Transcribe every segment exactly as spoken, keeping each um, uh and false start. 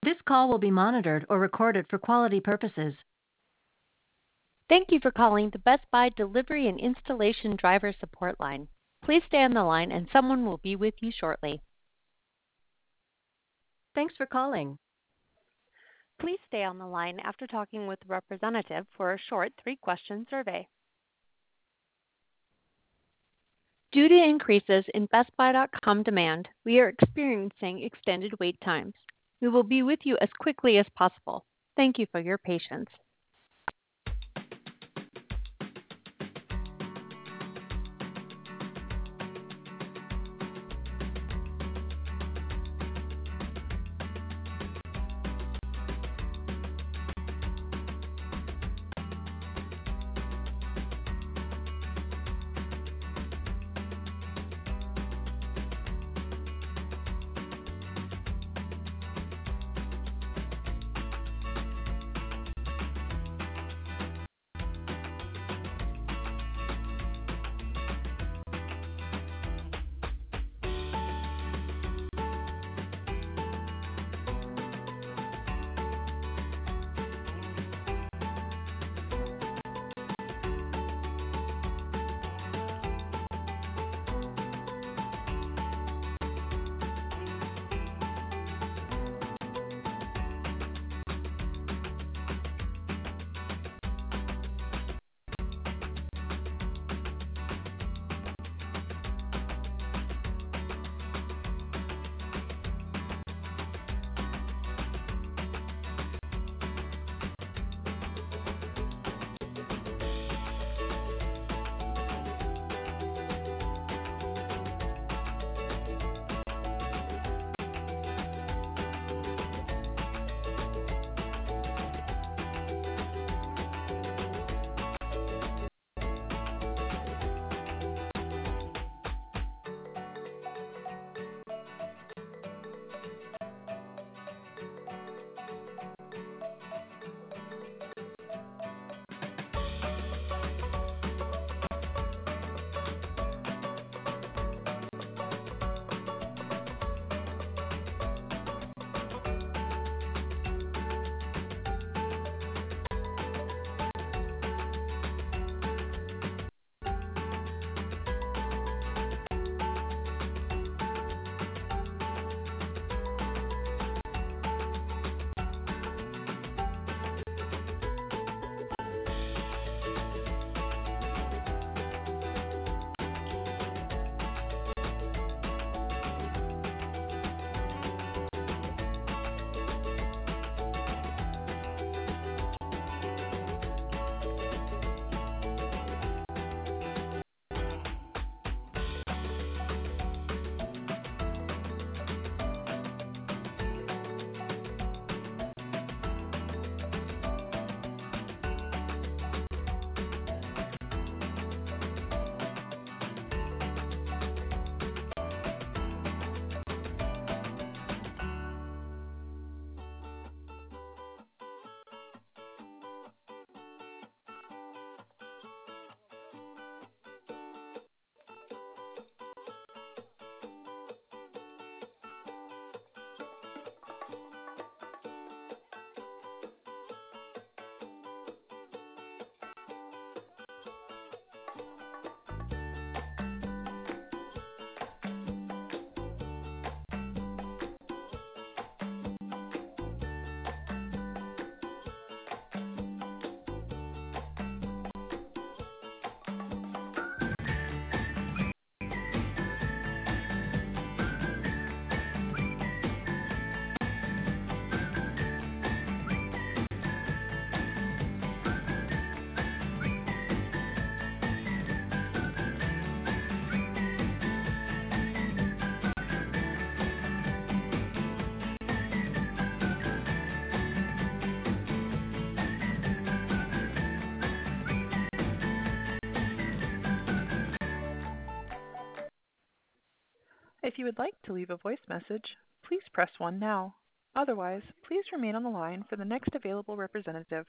This call will be monitored or recorded for quality purposes. Thank you for calling the Best Buy Delivery and Installation Driver Support Line. Please stay on the line and someone will be with you shortly. Thanks for calling. Please stay on the line after talking with the representative for a short three-question survey. Due to increases in Best Buy dot com demand, we are experiencing extended wait times. We will be with you as quickly as possible. Thank you for your patience. If you would like to leave a voice message, please press one now. Otherwise, please remain on the line for the next available representative.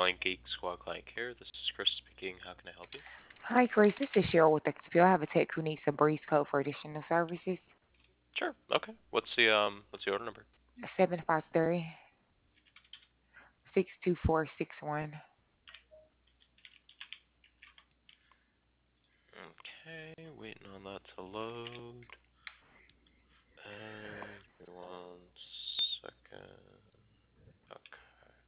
Client Geek Squad Client Care. This is Chris speaking. How can I help you? Hi, Chris. This is Cheryl with Xpio. I have a tech who needs a breeze code for additional services. Sure. Okay. What's the um what's the order number? Seven five three six two four six one. Okay, waiting on that to load. Uh, give me one second. Okay.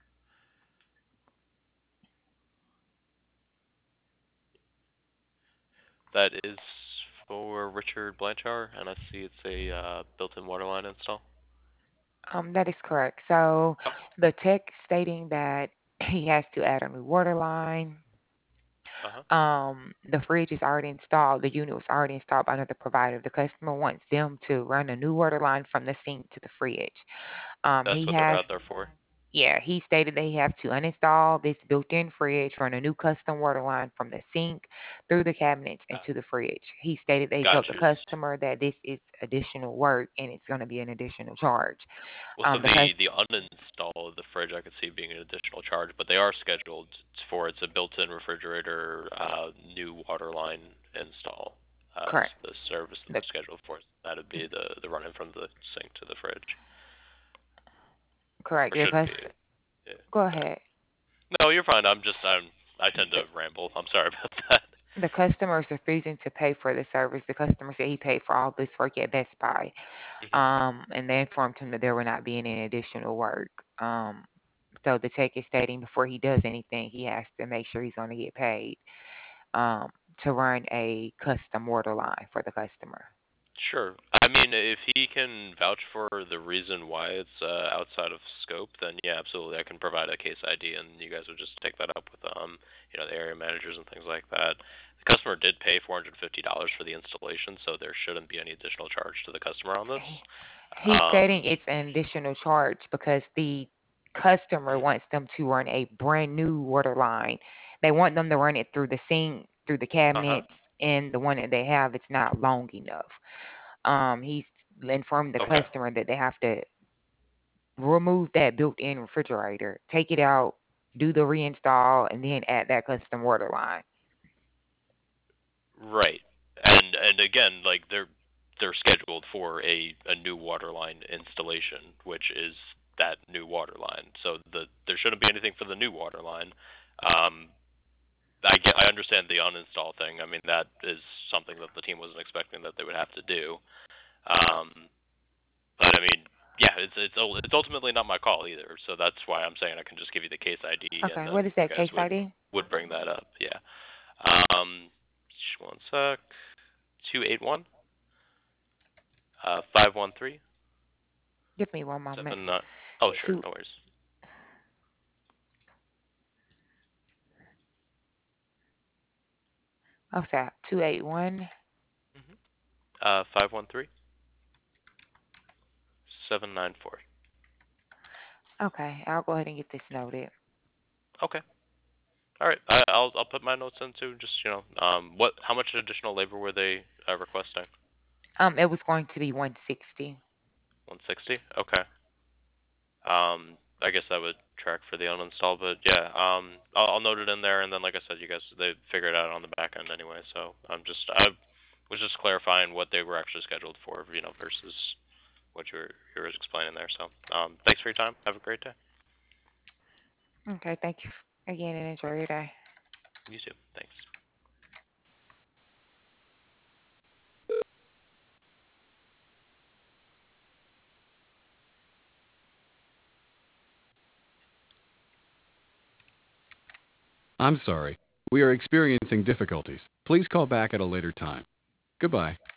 That is for Richard Blanchard, and I see it's a uh, built-in waterline install. Um, that is correct. So Okay. the tech stating that he has to add a new water line. Uh-huh. Um, the fridge is already installed. The unit was already installed by another provider. The customer wants them to run a new water line from the sink to the fridge. Um, That's he what they're has out there for. Yeah, he stated that he have to uninstall this built-in fridge, run a new custom water line from the sink through the cabinets Uh, into the fridge. He stated that he told the gotcha. customer that this is additional work and it's going to be an additional charge. Well, so Um, the the, cus- the uninstall of the fridge I could see being an additional charge, but they are scheduled for it's a built-in refrigerator uh, new water line install. Uh, correct. so the service that The, they're scheduled for, that would be the, the running from the sink to the fridge. correct. Or The should cus- be. Yeah. Go Sorry. ahead. No, you're fine. I'm just I'm I tend The, to ramble. I'm sorry about that. the customer is refusing to pay for the service. The customer said he paid for all this work at Best Buy. Hmm. Um, and they informed him that there will not be any additional work. Um, so the tech is stating before he does anything, he has to make sure he's going to get paid um, to run a custom water line for the customer. Sure. I mean, if he can vouch for the reason why it's uh, outside of scope, then yeah, absolutely, I can provide a case I D, and you guys would just take that up with um, you know, the area managers and things like that. The customer did pay four hundred fifty dollars for the installation, so there shouldn't be any additional charge to the customer on this. He's stating Um, it's an additional charge because the customer mhm. wants them to run a brand new water line. They want them to run it through the sink, through the Uh-huh. cabinets, and the one that they have, it's not long enough. Um, he's informed the Okay. customer that they have to remove that built-in refrigerator, take it out, do the reinstall, and then add that custom water line. Right. And and again, like they're they're scheduled for a a new water line installation, which is that new water line. So the there shouldn't be anything for the new water line. Um, I get I understand the uninstall thing. I mean that is something that the team wasn't expecting that they would have to do. Um, but I mean, yeah, it's it's ul- it's ultimately not my call either. So that's why I'm saying I can just give you the case I D, and Okay, then what is you that guys case would I D? would bring that up. Yeah. Um, just one sec. Two eight one. Uh, five one three Give me one moment. seven nine. Oh, sure, Two, no worries. oh, sorry, two eight one. Mm-hmm. Uh, five one three seven nine four. Okay, I'll go ahead and get this noted. Okay. All right. I, I'll I'll put my notes in too. Just you know, um, what how much additional labor were they uh, requesting? Um, it was going to be one sixty. One sixty. Okay. Um, I guess that would track for the uninstall, but yeah. Um, I'll, I'll note it in there, and then like I said, you guys they figured it out on the back end anyway. So I'm just I was just clarifying what they were actually scheduled for, you know, versus what you were you were explaining there. So um, thanks for your time. Have a great day. Okay, thank you again and enjoy your day. You too. Thanks. I'm sorry. We are experiencing difficulties. Please call back at a later time. Goodbye.